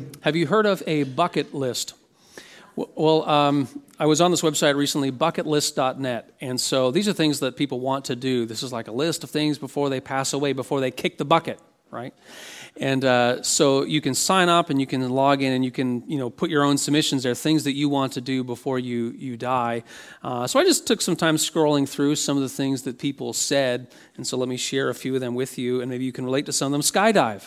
Have you heard of a bucket list? Well, I was on this website recently, bucketlist.net, and so these are things that people want to do. This is like a list of things before they pass away, before they kick the bucket, right? And so you can sign up and you can log in and you can, put your own submissions there, things that you want to do before you die. So I just took some time scrolling through some of the things that people said, and so let me share a few of them with you, and maybe you can relate to some of them. Skydive.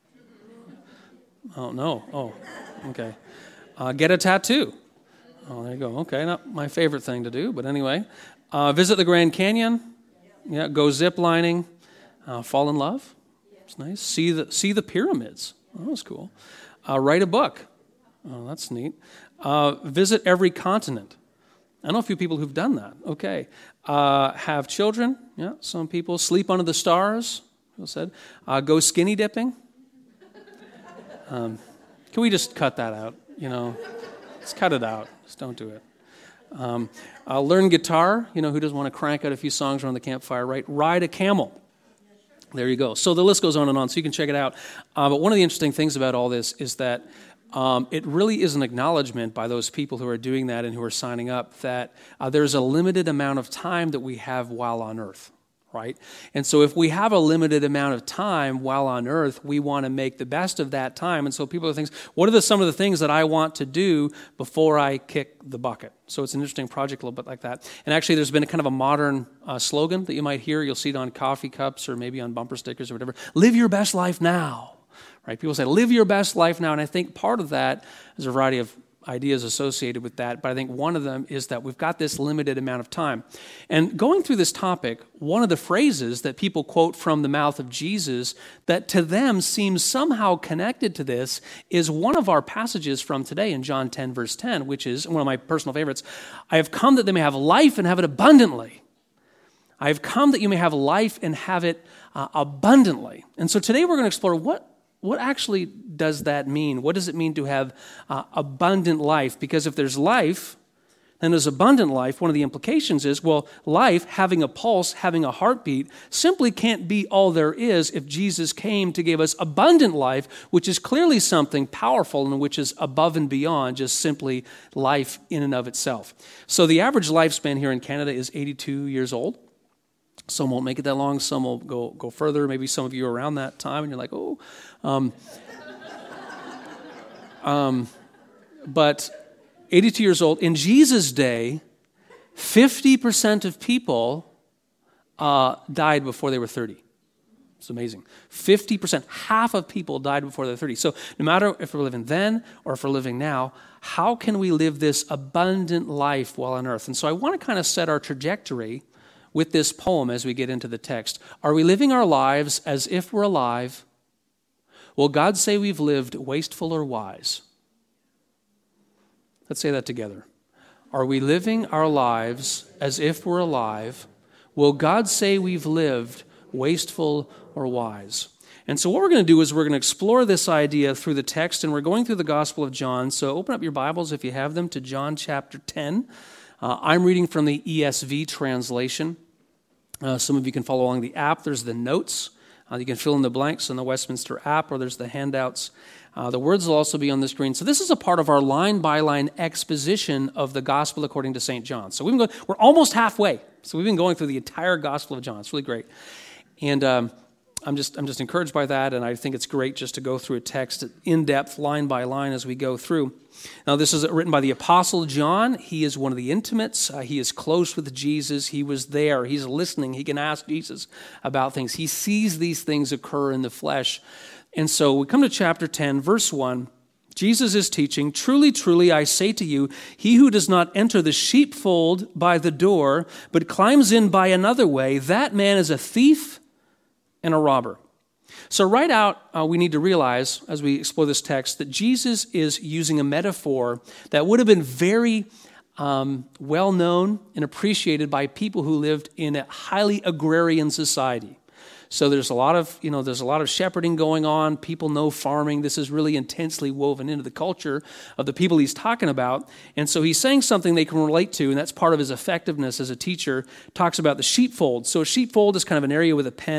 Oh, no. Oh, okay. Get a tattoo. Oh, there you go. Okay, not my favorite thing to do, but anyway. Visit the Grand Canyon. Yeah, go zip lining. Fall in love. It's nice. See the pyramids. Oh, that's cool. Write a book. Oh, that's neat. Visit every continent. I know a few people who've done that. Okay. Have children. Yeah, some people. Sleep under the stars. People said. Go skinny dipping. Can we just cut that out? Just cut it out. Just don't do it. Learn guitar. Who doesn't want to crank out a few songs around the campfire, right? Ride a camel. There you go. So the list goes on, so you can check it out. But one of the interesting things about all this is that it really is an acknowledgement by those people who are doing that and who are signing up that there's a limited amount of time that we have while on earth. Right? And so if we have a limited amount of time while on earth, we want to make the best of that time. And so people are thinking, what are some of the things that I want to do before I kick the bucket? So it's an interesting project a little bit like that. And actually there's been a kind of a modern slogan that you might hear. You'll see it on coffee cups or maybe on bumper stickers or whatever. Live your best life now. Right? People say, live your best life now. And I think part of that is a variety of ideas associated with that, but I think one of them is that we've got this limited amount of time. And going through this topic, one of the phrases that people quote from the mouth of Jesus that to them seems somehow connected to this is one of our passages from today in John 10, verse 10, which is one of my personal favorites. I have come that they may have life and have it abundantly. I have come that you may have life and have it abundantly. And so today we're going to explore what actually does that mean? What does it mean to have abundant life? Because if there's life, then there's abundant life. One of the implications is, life, having a pulse, having a heartbeat, simply can't be all there is if Jesus came to give us abundant life, which is clearly something powerful and which is above and beyond just simply life in and of itself. So the average lifespan here in Canada is 82 years old. Some won't make it that long. Some will go further. Maybe some of you are around that time, and you're like, oh. But 82 years old. In Jesus' day, 50% of people died before they were 30. It's amazing. 50%, half of people died before they're 30. So no matter if we're living then or if we're living now, how can we live this abundant life while on earth? And so I want to kind of set our trajectory with this poem as we get into the text. Are we living our lives as if we're alive? Will God say we've lived wasteful or wise? Let's say that together. Are we living our lives as if we're alive? Will God say we've lived wasteful or wise? And so what we're going to do is we're going to explore this idea through the text, and we're going through the Gospel of John. So open up your Bibles, if you have them, to John chapter 10. I'm reading from the ESV translation. Some of you can follow along the app. There's the notes. You can fill in the blanks on the Westminster app, or there's the handouts. The words will also be on the screen. So this is a part of our line-by-line exposition of the Gospel according to St. John. So we're almost halfway. So we've been going through the entire Gospel of John. It's really great. And I'm just encouraged by that, and I think it's great just to go through a text in depth, line by line, as we go through. Now, this is written by the Apostle John. He is one of the intimates. He is close with Jesus. He was there. He's listening. He can ask Jesus about things. He sees these things occur in the flesh. And so we come to chapter 10, verse 1. Jesus is teaching, "Truly, truly, I say to you, he who does not enter the sheepfold by the door, but climbs in by another way, that man is a thief and a robber." So right out, we need to realize, as we explore this text, that Jesus is using a metaphor that would have been very well known and appreciated by people who lived in a highly agrarian society. So there's a lot of shepherding going on. People know farming. This is really intensely woven into the culture of the people he's talking about. And so he's saying something they can relate to, and that's part of his effectiveness as a teacher. Talks about the sheepfold. So a sheepfold is kind of an area with a pen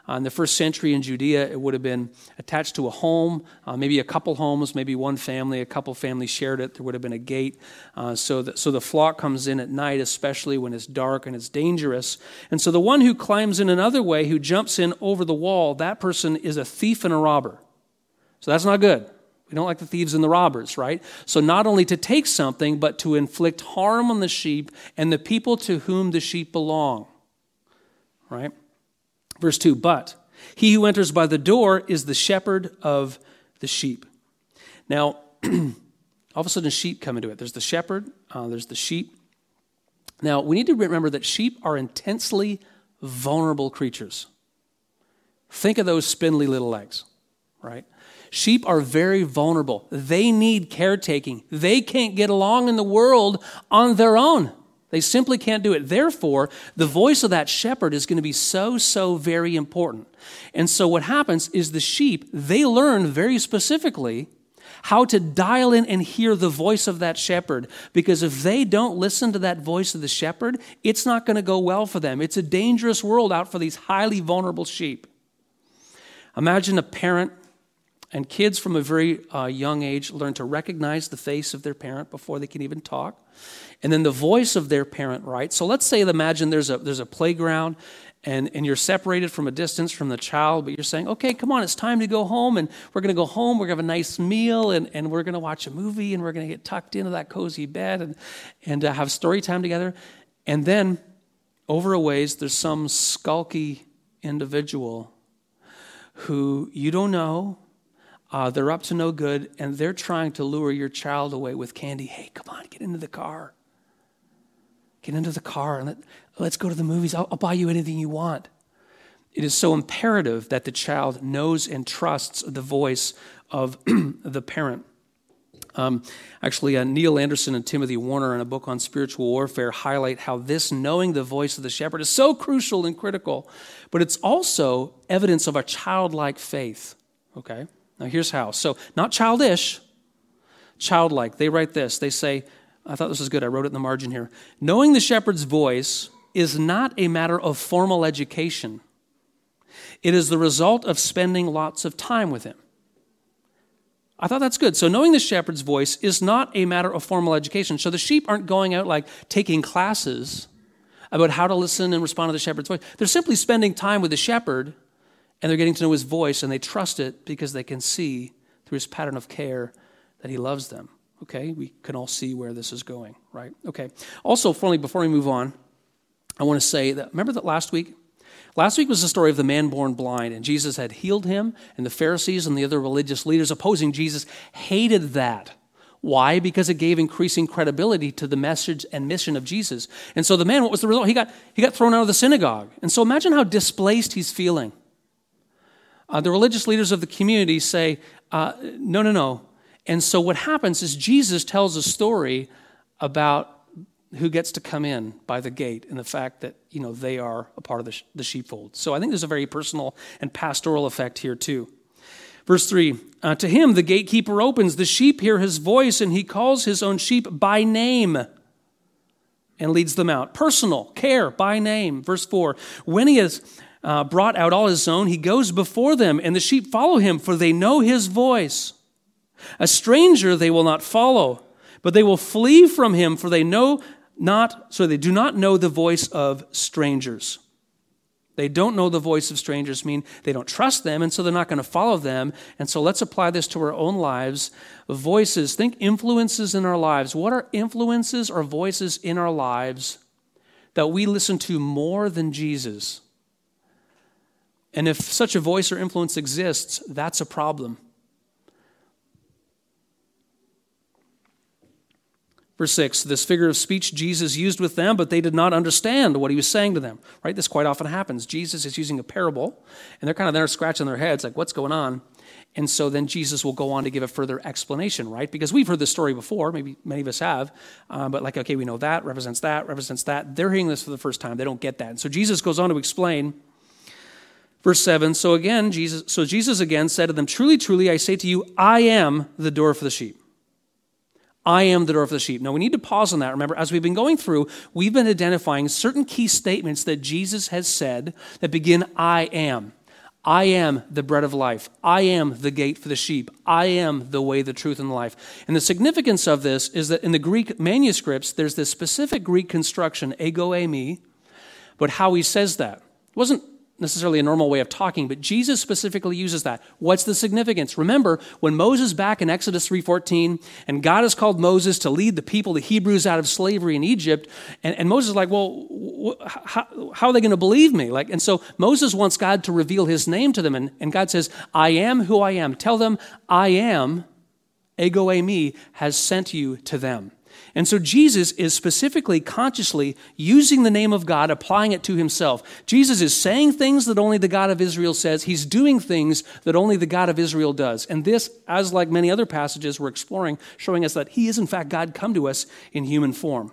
In the first century in Judea, it would have been attached to a home, maybe a couple homes, maybe one family, a couple families shared it. There would have been a gate. So the flock comes in at night, especially when it's dark and it's dangerous. And so the one who climbs in another way, who jumps in over the wall, that person is a thief and a robber. So that's not good. We don't like the thieves and the robbers, right? So not only to take something, but to inflict harm on the sheep and the people to whom the sheep belong, right? Verse 2, but he who enters by the door is the shepherd of the sheep. Now, all of a sudden sheep come into it. There's the shepherd, there's the sheep. Now, we need to remember that sheep are intensely vulnerable creatures. Think of those spindly little legs, right? Sheep are very vulnerable. They need caretaking. They can't get along in the world on their own. They simply can't do it. Therefore, the voice of that shepherd is going to be so very important. And so what happens is the sheep, they learn very specifically how to dial in and hear the voice of that shepherd. Because if they don't listen to that voice of the shepherd, it's not going to go well for them. It's a dangerous world out for these highly vulnerable sheep. Imagine a parent. And kids from a very young age learn to recognize the face of their parent before they can even talk. And then the voice of their parent, right? So let's say, imagine there's a playground and you're separated from a distance from the child, but you're saying, okay, come on, it's time to go home. And we're going to go home, we're going to have a nice meal, and we're going to watch a movie, and we're going to get tucked into that cozy bed and have story time together. And then over a ways, there's some skulky individual who you don't know. They're up to no good, and they're trying to lure your child away with candy. Hey, come on, get into the car. Get into the car, and let's go to the movies. I'll buy you anything you want. It is so imperative that the child knows and trusts the voice of the parent. Neil Anderson and Timothy Warner in a book on spiritual warfare highlight how this knowing the voice of the shepherd is so crucial and critical, but it's also evidence of a childlike faith, okay? Now, here's how. So, not childish, childlike. They write this. They say, I thought this was good. I wrote it in the margin here. Knowing the shepherd's voice is not a matter of formal education. It is the result of spending lots of time with him. I thought that's good. So, knowing the shepherd's voice is not a matter of formal education. So, the sheep aren't going out like taking classes about how to listen and respond to the shepherd's voice. They're simply spending time with the shepherd, and they're getting to know his voice, and they trust it because they can see through his pattern of care that he loves them. Okay? We can all see where this is going, right? Okay. Also, finally, before we move on, I want to say that, remember that last week? Last week was the story of the man born blind, and Jesus had healed him, and the Pharisees and the other religious leaders opposing Jesus hated that. Why? Because it gave increasing credibility to the message and mission of Jesus. And so the man, what was the result? He got thrown out of the synagogue. And so imagine how displaced he's feeling. The religious leaders of the community say, no. And so what happens is Jesus tells a story about who gets to come in by the gate and the fact that, they are a part of the sheepfold. So I think there's a very personal and pastoral effect here too. Verse 3, to him the gatekeeper opens, the sheep hear his voice, and he calls his own sheep by name and leads them out. Personal care by name. Verse 4, when he has brought out all his own, he goes before them, and the sheep follow him, for they know his voice. A stranger they will not follow, but they will flee from him, for they do not know the voice of strangers. They don't know the voice of strangers, mean they don't trust them, and so they're not going to follow them. And so let's apply this to our own lives. Voices, think influences in our lives. What are influences or voices in our lives that we listen to more than Jesus? And if such a voice or influence exists, that's a problem. Verse 6, this figure of speech Jesus used with them, but they did not understand what he was saying to them. Right? This quite often happens. Jesus is using a parable, and they're kind of there scratching their heads, like, what's going on? And so then Jesus will go on to give a further explanation, right? Because we've heard this story before, maybe many of us have, but like, okay, we know that, represents that, represents that. They're hearing this for the first time. They don't get that. And so Jesus goes on to explain. Verse 7, so Jesus again said to them, truly, truly, I say to you, I am the door for the sheep. I am the door for the sheep. Now, we need to pause on that. Remember, as we've been going through, we've been identifying certain key statements that Jesus has said that begin, I am. I am the bread of life. I am the gate for the sheep. I am the way, the truth, and the life. And the significance of this is that in the Greek manuscripts, there's this specific Greek construction, ego eimi, but how he says that. It wasn't necessarily a normal way of talking, but Jesus specifically uses that. What's the significance? Remember, when Moses back in Exodus 3:14, and God has called Moses to lead the people, the Hebrews, out of slavery in Egypt, and Moses is like, well, how are they going to believe me? And so Moses wants God to reveal his name to them, and God says, I am who I am. Tell them, I am, ego eimi, has sent you to them. And so Jesus is specifically, consciously using the name of God, applying it to himself. Jesus is saying things that only the God of Israel says. He's doing things that only the God of Israel does. And this, as like many other passages we're exploring, showing us that he is in fact God come to us in human form.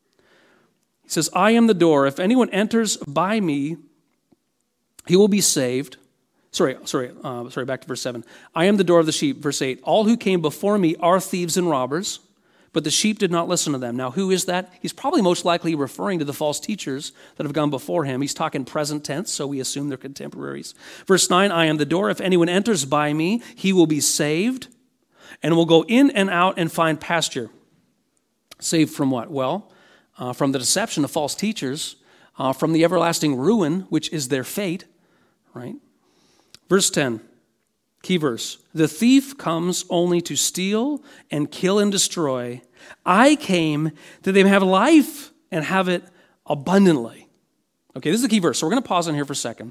He says, I am the door. If anyone enters by me, he will be saved. Sorry, back to verse 7. I am the door of the sheep. Verse 8, all who came before me are thieves and robbers, but the sheep did not listen to them. Now, who is that? He's probably most likely referring to the false teachers that have gone before him. He's talking present tense, so we assume they're contemporaries. Verse 9, I am the door. If anyone enters by me, he will be saved and will go in and out and find pasture. Saved from what? Well, from the deception of false teachers, from the everlasting ruin, which is their fate, right? Verse 10. Key verse. The thief comes only to steal and kill and destroy. I came that they may have life and have it abundantly. Okay, this is the key verse. So we're going to pause on here for a second.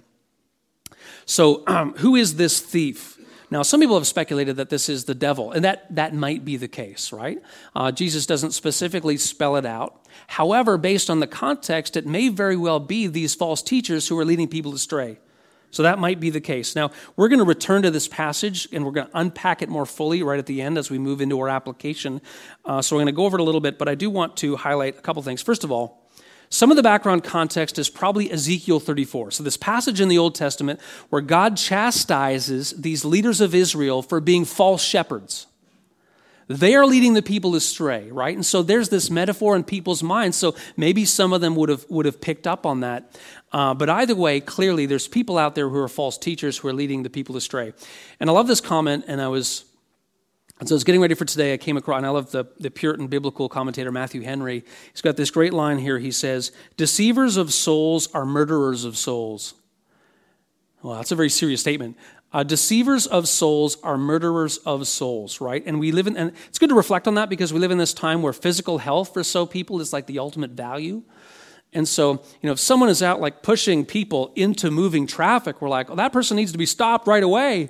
So who is this thief? Now, some people have speculated that this is the devil, and that might be the case, right? Jesus doesn't specifically spell it out. However, based on the context, it may very well be these false teachers who are leading people astray. So that might be the case. Now, we're going to return to this passage, and we're going to unpack it more fully right at the end as we move into our application. So we're going to go over it a little bit, but I do want to highlight a couple things. First of all, some of the background context is probably Ezekiel 34. So this passage in the Old Testament where God chastises these leaders of Israel for being false shepherds. They are leading the people astray, right? And so there's this metaphor in people's minds. So maybe some of them would have picked up on that. But either way, clearly there's people out there who are false teachers who are leading the people astray. And I love this comment, and as I was getting ready for today, I came across, and I love the Puritan biblical commentator Matthew Henry. He's got this great line here. He says, deceivers of souls are murderers of souls. Well, that's a very serious statement. Deceivers of souls are murderers of souls, right? And and it's good to reflect on that because we live in this time where physical health for some people is like the ultimate value. And so, if someone is out like pushing people into moving traffic, we're like, oh, that person needs to be stopped right away.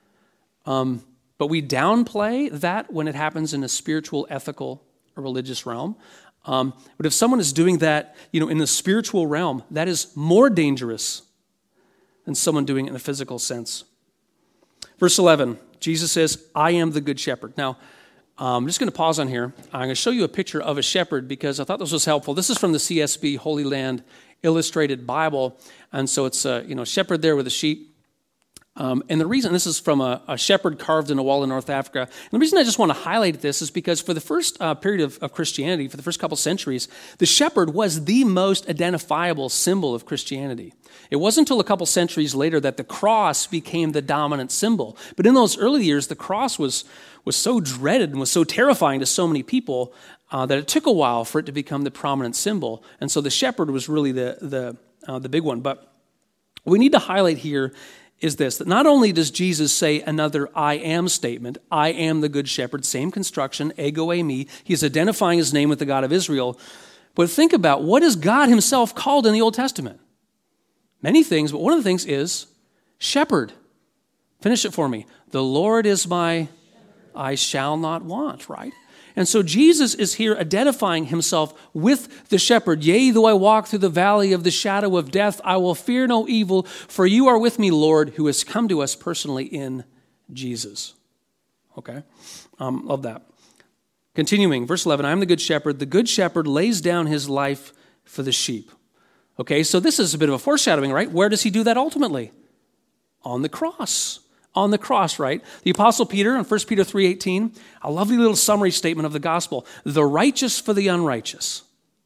But we downplay that when it happens in a spiritual, ethical, or religious realm. But if someone is doing that, in the spiritual realm, that is more dangerous than someone doing it in a physical sense. Verse 11, Jesus says, I am the good shepherd. Now, I'm just going to pause on here. I'm going to show you a picture of a shepherd because I thought this was helpful. This is from the CSB Holy Land Illustrated Bible. And so it's a shepherd there with a sheep. And the reason, this is from a shepherd carved in a wall in North Africa. And the reason I just want to highlight this is because for the first period of Christianity, for the first couple centuries, the shepherd was the most identifiable symbol of Christianity. It wasn't until a couple centuries later that the cross became the dominant symbol. But in those early years, the cross was so dreaded and was so terrifying to so many people that it took a while for it to become the prominent symbol. And so the shepherd was really the big one. But what we need to highlight here is this, that not only does Jesus say another I am statement, I am the good shepherd, same construction, ego eimi, he's identifying his name with the God of Israel, but think about what is God himself called in the Old Testament? Many things, but one of the things is shepherd. Finish it for me. The Lord is my, I shall not want, right? And so Jesus is here identifying himself with the shepherd. Yea, though I walk through the valley of the shadow of death, I will fear no evil, for you are with me, Lord, who has come to us personally in Jesus. Okay? Love that. Continuing, verse 11, I am the good shepherd. The good shepherd lays down his life for the sheep. Okay, so this is a bit of a foreshadowing, right? Where does he do that ultimately? On the cross. On the cross, right? The Apostle Peter in 1 Peter 3:18, a lovely little summary statement of the gospel. The righteous for the unrighteous.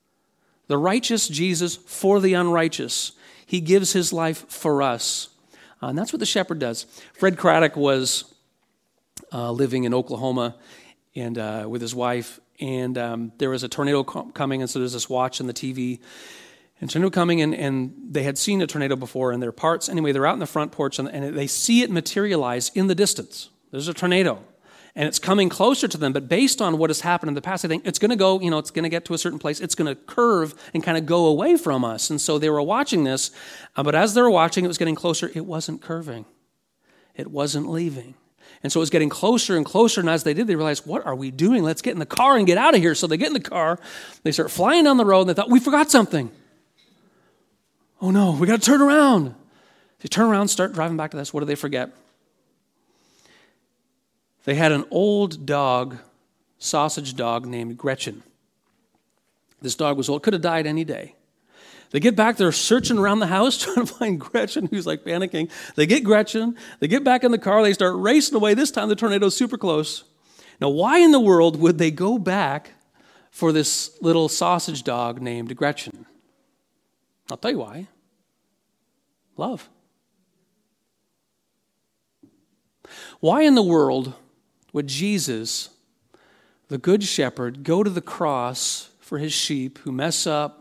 The righteous Jesus for the unrighteous. He gives his life for us. And that's what the shepherd does. Fred Craddock was living in Oklahoma and with his wife, and there was a tornado coming, and so there's this watch on the TV, and tornado coming, and they had seen a tornado before in their parts. Anyway, they're out in the front porch, and they see it materialize in the distance. There's a tornado, and it's coming closer to them, but based on what has happened in the past, I think it's going to go, it's going to get to a certain place. It's going to curve and kind of go away from us. And so they were watching this, but as they were watching, it was getting closer. It wasn't curving. It wasn't leaving. And so it was getting closer and closer, and as they did, they realized, what are we doing? Let's get in the car and get out of here. So they get in the car, they start flying down the road, and they thought, we forgot something. Oh no, we got to turn around. They turn around, start driving back to this. What did they forget? They had an old dog, sausage dog named Gretchen. This dog was old, could have died any day. They get back, they're searching around the house trying to find Gretchen, who's like panicking. They get Gretchen, they get back in the car, they start racing away. This time the tornado's super close. Now, why in the world would they go back for this little sausage dog named Gretchen? I'll tell you why. Love. Why in the world would Jesus, the Good Shepherd, go to the cross for his sheep who mess up,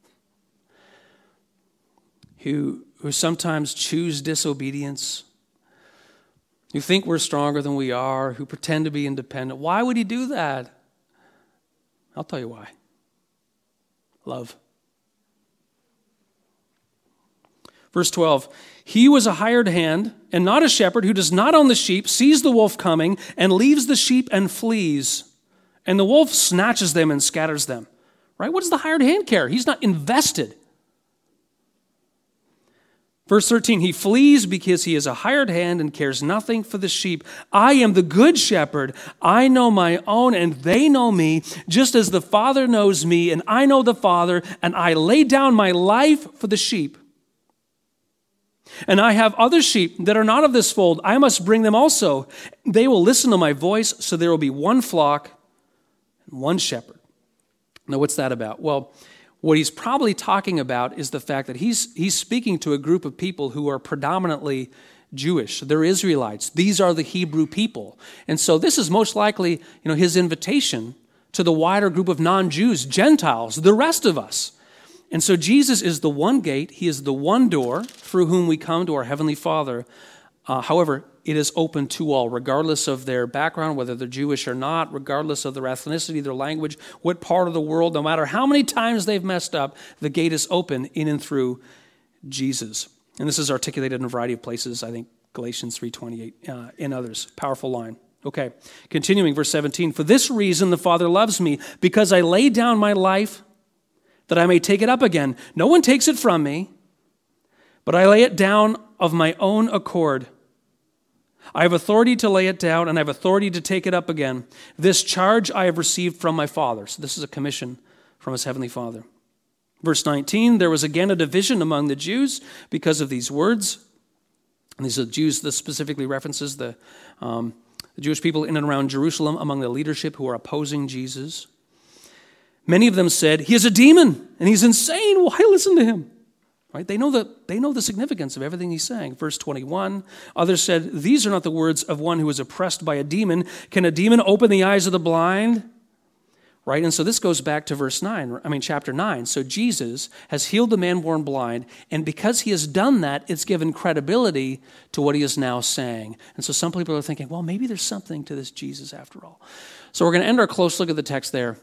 who sometimes choose disobedience, who think we're stronger than we are, who pretend to be independent? Why would he do that? I'll tell you why. Love. Verse 12, he was a hired hand and not a shepherd who does not own the sheep, sees the wolf coming and leaves the sheep and flees. And the wolf snatches them and scatters them. Right? What does the hired hand care? He's not invested. Verse 13, he flees because he is a hired hand and cares nothing for the sheep. I am the good shepherd. I know my own and they know me, just as the Father knows me and I know the Father, and I lay down my life for the sheep. And I have other sheep that are not of this fold. I must bring them also. They will listen to my voice, so there will be one flock and one shepherd. Now, what's that about? Well, what he's probably talking about is the fact that he's speaking to a group of people who are predominantly Jewish. They're Israelites. These are the Hebrew people. And so this is most likely, his invitation to the wider group of non-Jews, Gentiles, the rest of us. And so Jesus is the one gate. He is the one door through whom we come to our Heavenly Father. However, it is open to all, regardless of their background, whether they're Jewish or not, regardless of their ethnicity, their language, what part of the world, no matter how many times they've messed up, the gate is open in and through Jesus. And this is articulated in a variety of places, I think Galatians 3:28 and others. Powerful line. Okay, continuing, verse 17. For this reason the Father loves me, because I lay down my life that I may take it up again. No one takes it from me, but I lay it down of my own accord. I have authority to lay it down, and I have authority to take it up again. This charge I have received from my Father. So this is a commission from his Heavenly Father. Verse 19, there was again a division among the Jews because of these words. And these are Jews, this specifically references the Jewish people in and around Jerusalem among the leadership who are opposing Jesus. Many of them said, he is a demon, and he's insane. Why listen to him? Right? They know the significance of everything he's saying. Verse 21, others said, these are not the words of one who is oppressed by a demon. Can a demon open the eyes of the blind? Right? And so this goes back to chapter 9. So Jesus has healed the man born blind, and because he has done that, it's given credibility to what he is now saying. And so some people are thinking, well, maybe there's something to this Jesus after all. So we're going to end our close look at the text there.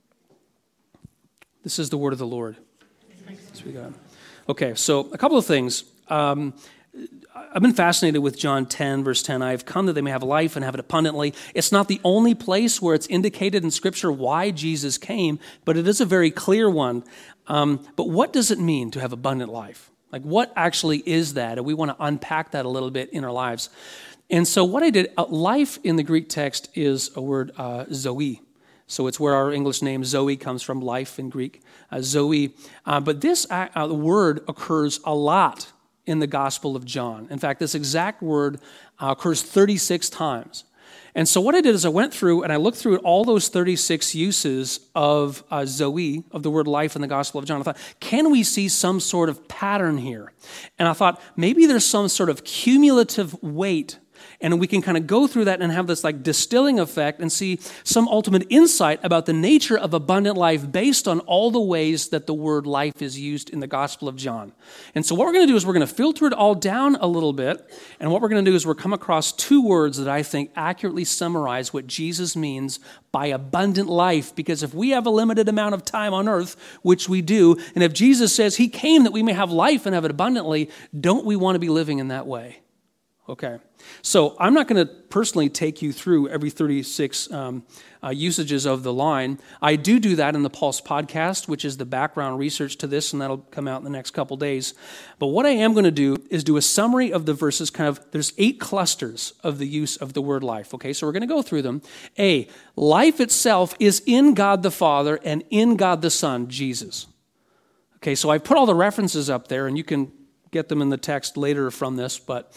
This is the word of the Lord. Thanks be God. Okay, so a couple of things. I've been fascinated with John 10, verse 10. I have come that they may have life and have it abundantly. It's not the only place where it's indicated in Scripture why Jesus came, but it is a very clear one. But what does it mean to have abundant life? Like, what actually is that? And we want to unpack that a little bit in our lives. And so what I did, life in the Greek text is a word, zoe. So it's where our English name Zoe comes from, life in Greek, Zoe. But this word occurs a lot in the Gospel of John. In fact, this exact word occurs 36 times. And so what I did is I went through and I looked through all those 36 uses of Zoe, of the word life in the Gospel of John. I thought, can we see some sort of pattern here? And I thought, maybe there's some sort of cumulative weight, and we can kind of go through that and have this like distilling effect and see some ultimate insight about the nature of abundant life based on all the ways that the word life is used in the Gospel of John. And so what we're going to do is we're going to filter it all down a little bit, and what we're going to do is we're come across two words that I think accurately summarize what Jesus means by abundant life, because if we have a limited amount of time on earth, which we do, and if Jesus says he came that we may have life and have it abundantly, don't we want to be living in that way? Okay, so I'm not going to personally take you through every 36 usages of the line. I do that in the Pulse podcast, which is the background research to this, and that'll come out in the next couple days. But what I am going to do is do a summary of the verses. There's 8 clusters of the use of the word life. Okay, so we're going to go through them. A, life itself is in God the Father and in God the Son, Jesus. Okay, so I put all the references up there, and you can get them in the text later from this, but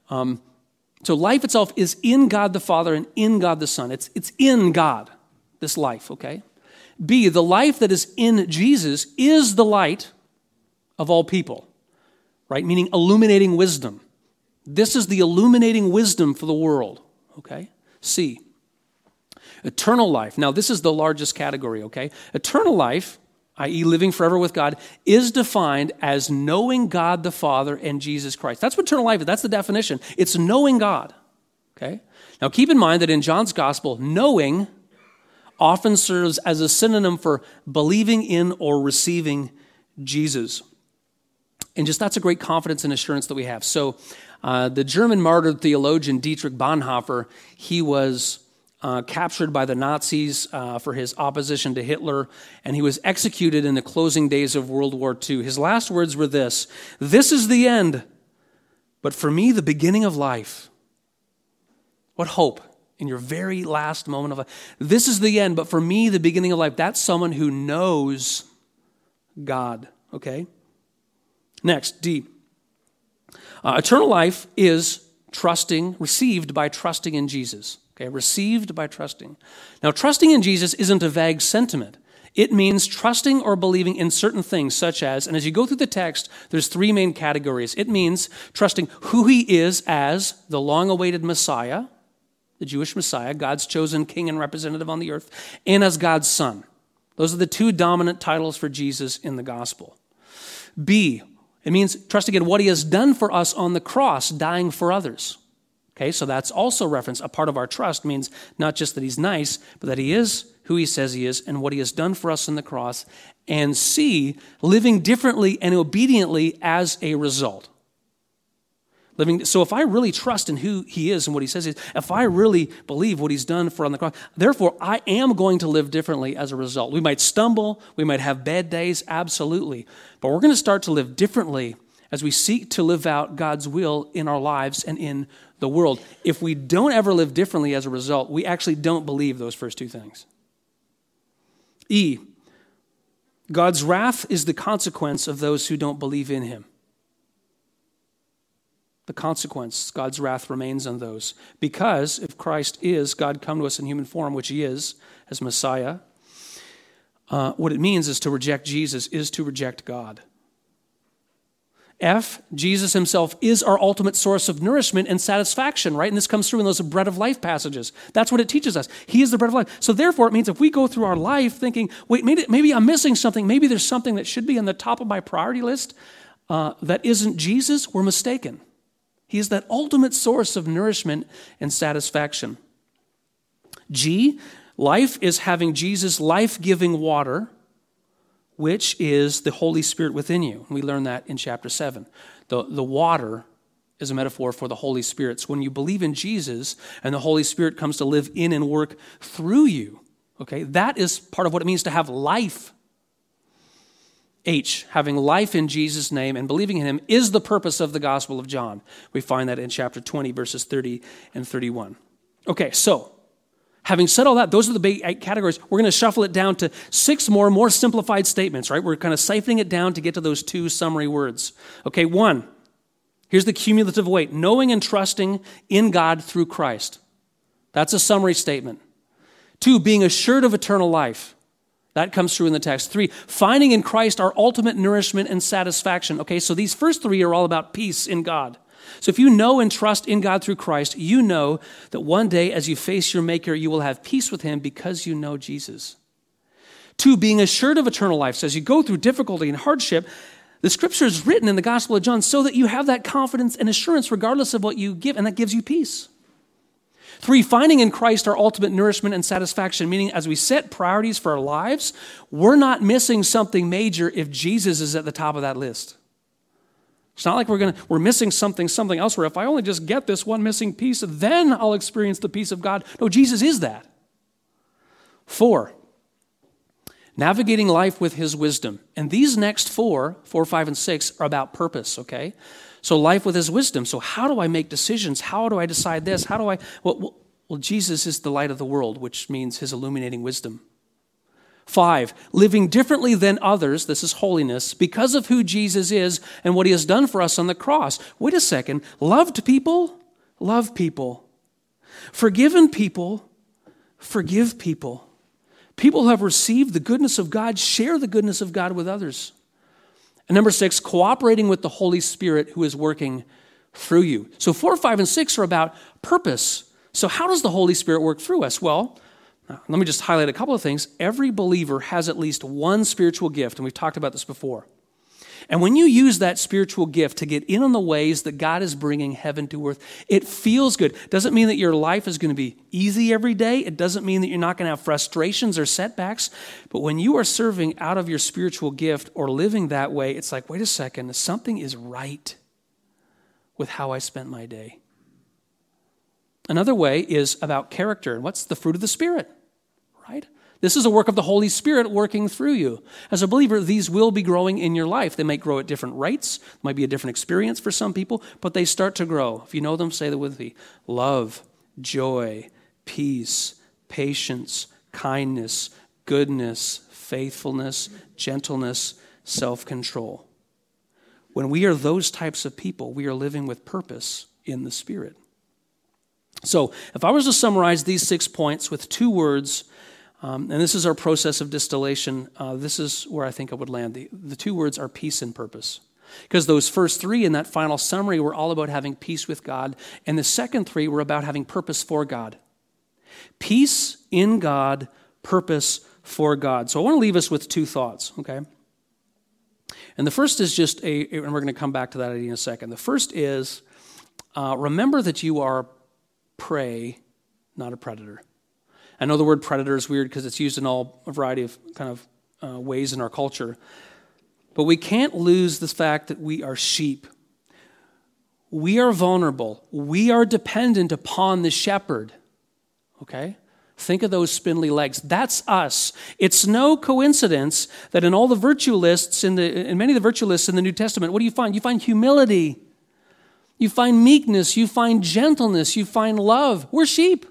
so life itself is in God the Father and in God the Son. It's in God, this life, okay? B, the life that is in Jesus is the light of all people, right? Meaning illuminating wisdom. This is the illuminating wisdom for the world, okay? C, eternal life. Now, this is the largest category, okay? Eternal life, i.e. living forever with God, is defined as knowing God the Father and Jesus Christ. That's what eternal life is. That's the definition. It's knowing God. Okay? Now keep in mind that in John's gospel, knowing often serves as a synonym for believing in or receiving Jesus. And just that's a great confidence and assurance that we have. So the German martyred theologian Dietrich Bonhoeffer, he was captured by the Nazis for his opposition to Hitler, and he was executed in the closing days of World War II. His last words were this: "This is the end, but for me, the beginning of life." What hope in your very last moment of life. This is the end, but for me, the beginning of life. That's someone who knows God, okay? Next, D. Eternal life is received by trusting in Jesus. Okay, received by trusting. Now, trusting in Jesus isn't a vague sentiment. It means trusting or believing in certain things, such as, and as you go through the text, there's 3 main categories. It means trusting who he is as the long-awaited Messiah, the Jewish Messiah, God's chosen king and representative on the earth, and as God's son. Those are the 2 dominant titles for Jesus in the gospel. B, it means trusting in what he has done for us on the cross, dying for others. Okay, so that's also reference. A part of our trust means not just that he's nice, but that he is who he says he is and what he has done for us on the cross. And C, living differently and obediently as a result. So if I really trust in who he is and what he says he is, if I really believe what he's done for on the cross, therefore I am going to live differently as a result. We might stumble, we might have bad days, absolutely. But we're going to start to live differently as we seek to live out God's will in our lives and in the world. If we don't ever live differently as a result, we actually don't believe those first 2 things. E, God's wrath is the consequence of those who don't believe in him. The consequence, God's wrath remains on those. Because if Christ is God come to us in human form, which he is as Messiah, what it means is to reject Jesus is to reject God. F, Jesus himself is our ultimate source of nourishment and satisfaction, right? And this comes through in those bread of life passages. That's what it teaches us. He is the bread of life. So therefore, it means if we go through our life thinking, wait, maybe I'm missing something, maybe there's something that should be on the top of my priority list that isn't Jesus, we're mistaken. He is that ultimate source of nourishment and satisfaction. G, life is having Jesus' life-giving water, which is the Holy Spirit within you. We learn that in chapter 7. The water is a metaphor for the Holy Spirit. So when you believe in Jesus and the Holy Spirit comes to live in and work through you, okay, that is part of what it means to have life. H, having life in Jesus' name and believing in him is the purpose of the Gospel of John. We find that in chapter 20, verses 30 and 31. Okay, so having said all that, those are the big 8 categories. We're going to shuffle it down to 6 more simplified statements, right? We're kind of siphoning it down to get to those 2 summary words. Okay, 1, here's the cumulative weight, knowing and trusting in God through Christ. That's a summary statement. 2, being assured of eternal life. That comes through in the text. 3, finding in Christ our ultimate nourishment and satisfaction. Okay, so these first 3 are all about peace in God. So if you know and trust in God through Christ, you know that one day as you face your Maker, you will have peace with him because you know Jesus. 2, being assured of eternal life. So as you go through difficulty and hardship, the scripture is written in the Gospel of John so that you have that confidence and assurance regardless of what you give, and that gives you peace. 3, finding in Christ our ultimate nourishment and satisfaction, meaning as we set priorities for our lives, we're not missing something major if Jesus is at the top of that list. It's not like we're missing something else where if I only just get this one missing piece, then I'll experience the peace of God. No, Jesus is that. 4, navigating life with his wisdom. And these next 4, 5, and 6 are about purpose, okay? So life with his wisdom. So how do I make decisions? How do I decide this? How do I... Well, Jesus is the light of the world, which means his illuminating wisdom. 5, living differently than others, this is holiness, because of who Jesus is and what he has done for us on the cross. Wait a second. Loved people, love people. Forgiven people, forgive people. People who have received the goodness of God, share the goodness of God with others. And number 6, cooperating with the Holy Spirit who is working through you. So 4, 5, and 6 are about purpose. So how does the Holy Spirit work through us? Well, let me just highlight a couple of things. Every believer has at least one spiritual gift, and we've talked about this before. And when you use that spiritual gift to get in on the ways that God is bringing heaven to earth, it feels good. Doesn't mean that your life is going to be easy every day. It doesn't mean that you're not going to have frustrations or setbacks. But when you are serving out of your spiritual gift or living that way, it's like, wait a second, something is right with how I spent my day. Another way is about character. And what's the fruit of the Spirit, right? This is a work of the Holy Spirit working through you. As a believer, these will be growing in your life. They might grow at different rates. It might be a different experience for some people, but they start to grow. If you know them, say them with me. Love, joy, peace, patience, kindness, goodness, faithfulness, gentleness, self-control. When we are those types of people, we are living with purpose in the Spirit. So if I was to summarize these 6 points with 2 words, and this is our process of distillation, this is where I think I would land. The 2 words are peace and purpose. Because those first 3 in that final summary were all about having peace with God, and the second 3 were about having purpose for God. Peace in God, purpose for God. So I want to leave us with 2 thoughts, okay? And the first is just and we're going to come back to that idea in a second. The first is, remember that you are prey, not a predator. I know the word predator is weird because it's used in a variety of kind of ways in our culture. But we can't lose the fact that we are sheep. We are vulnerable. We are dependent upon the shepherd. Okay? Think of those spindly legs. That's us. It's no coincidence that in all the virtue lists, in many of the virtue lists in the New Testament, what do you find? You find humility. You find meekness. You find gentleness. You find love. We're sheep.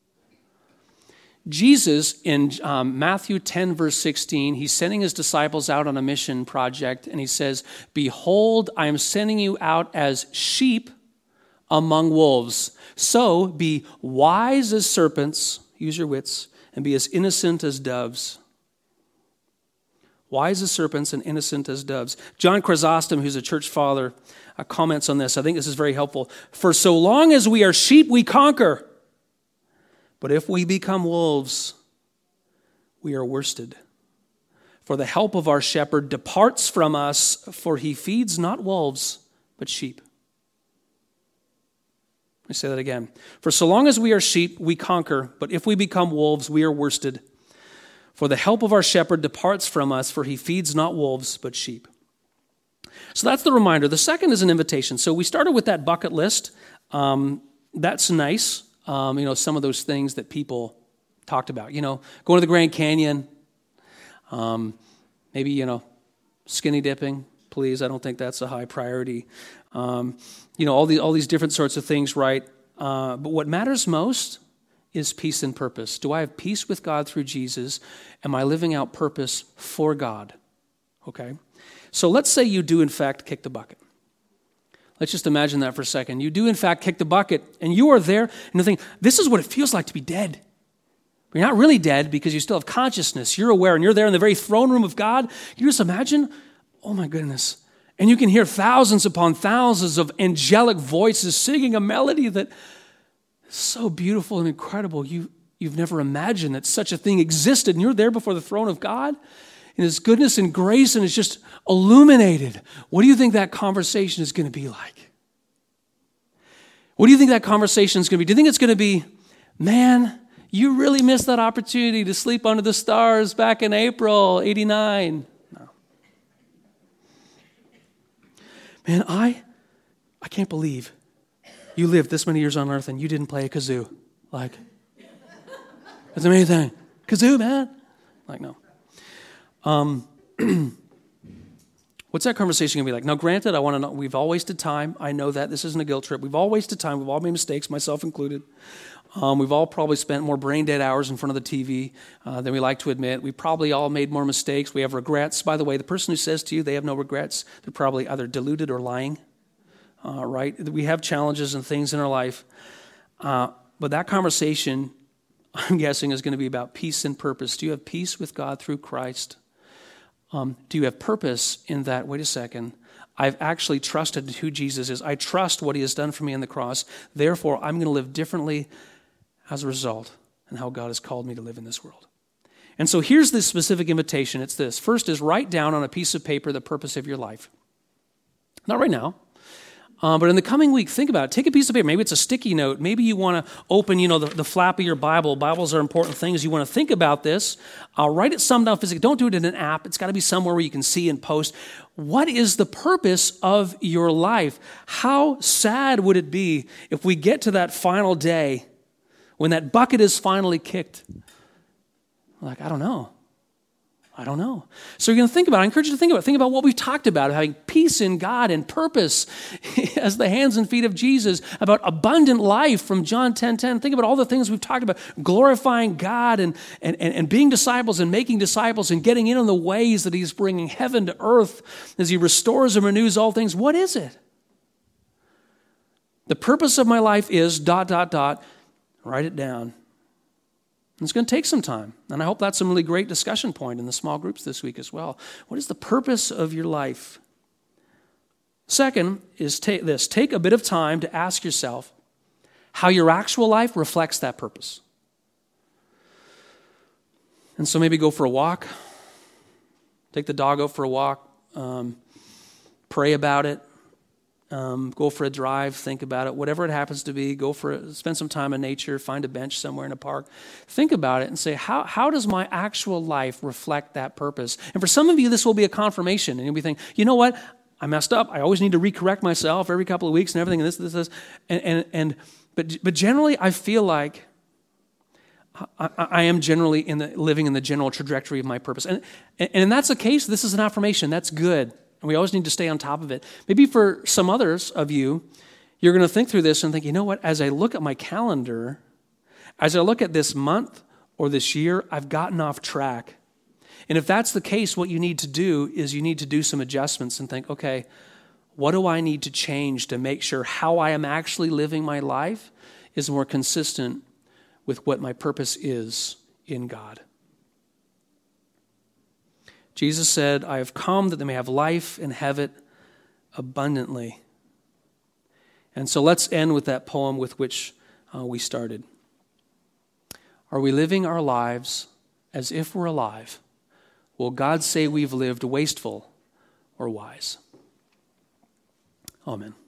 Jesus, in Matthew 10, verse 16, he's sending his disciples out on a mission project, and he says, "Behold, I am sending you out as sheep among wolves. So be wise as serpents," use your wits, "and be as innocent as doves." Wise as serpents and innocent as doves. John Chrysostom, who's a church father, comments on this. I think this is very helpful. "For so long as we are sheep, we conquer. But if we become wolves, we are worsted. For the help of our shepherd departs from us, for he feeds not wolves, but sheep." Let me say that again. "For so long as we are sheep, we conquer. But if we become wolves, we are worsted. For the help of our shepherd departs from us, for he feeds not wolves, but sheep." So that's the reminder. The second is an invitation. So we started with that bucket list. That's nice. Some of those things that people talked about. Going to the Grand Canyon. Maybe, skinny dipping. Please, I don't think that's a high priority. All these different sorts of things, right? But what matters most is peace and purpose. Do I have peace with God through Jesus? Am I living out purpose for God? Okay? So let's say you do, in fact, kick the bucket. Let's just imagine that for a second. You do, in fact, kick the bucket, and you are there, and you think, this is what it feels like to be dead. But you're not really dead because you still have consciousness. You're aware, and you're there in the very throne room of God. You just imagine, oh my goodness. And you can hear thousands upon thousands of angelic voices singing a melody that is so beautiful and incredible. You've never imagined that such a thing existed, and you're there before the throne of God, and His goodness and grace, and it's just illuminated. What do you think that conversation is going to be like? What do you think that conversation is going to be? Do you think it's going to be, man, you really missed that opportunity to sleep under the stars back in April '89? No. Man, I can't believe you lived this many years on earth and you didn't play a kazoo. Like, that's amazing. Kazoo, man. Like, no. What's that conversation going to be like? Now, granted, I want to know, we've all wasted time. I know that. This isn't a guilt trip. We've all wasted time. We've all made mistakes, myself included. We've all probably spent more brain dead hours in front of the TV than we like to admit. We probably all made more mistakes. We have regrets. By the way, the person who says to you they have no regrets, they're probably either deluded or lying, right? We have challenges and things in our life. But that conversation, I'm guessing, is going to be about peace and purpose. Do you have peace with God through Christ? Do you have purpose in that, wait a second, I've actually trusted who Jesus is. I trust what He has done for me on the cross. Therefore, I'm going to live differently as a result and how God has called me to live in this world. And so here's the specific invitation. It's this. First is write down on a piece of paper the purpose of your life. Not right now. But in the coming week, think about it. Take a piece of paper. Maybe it's a sticky note. Maybe you want to open, the flap of your Bible. Bibles are important things. You want to think about this. Write it some down physically. Don't do it in an app. It's got to be somewhere where you can see and post. What is the purpose of your life? How sad would it be if we get to that final day when that bucket is finally kicked? Like, I don't know. So you're going to think about it. I encourage you to think about it. Think about what we've talked about, having peace in God and purpose as the hands and feet of Jesus, about abundant life from John 10:10. Think about all the things we've talked about, glorifying God and being disciples and making disciples and getting in on the ways that He's bringing heaven to earth as He restores and renews all things. What is it? The purpose of my life is ... Write it down. It's going to take some time, and I hope that's some really great discussion point in the small groups this week as well. What is the purpose of your life? Second is this. Take a bit of time to ask yourself how your actual life reflects that purpose. And so maybe go for a walk. Take the dog out for a walk. Pray about it. Go for a drive, think about it, whatever it happens to be, spend some time in nature, find a bench somewhere in a park. Think about it and say, how does my actual life reflect that purpose? And for some of you, this will be a confirmation. And you'll be thinking, you know what? I messed up. I always need to recorrect myself every couple of weeks and everything, and this. But generally, I feel like I am generally living in the general trajectory of my purpose. And that's the case. This is an affirmation. That's good. And we always need to stay on top of it. Maybe for some others of you, you're going to think through this and think, you know what? As I look at my calendar, as I look at this month or this year, I've gotten off track. And if that's the case, what you need to do is you need to do some adjustments and think, okay, what do I need to change to make sure how I am actually living my life is more consistent with what my purpose is in God? Jesus said, I have come that they may have life and have it abundantly. And so let's end with that poem with which we started. Are we living our lives as if we're alive? Will God say we've lived wasteful or wise? Amen.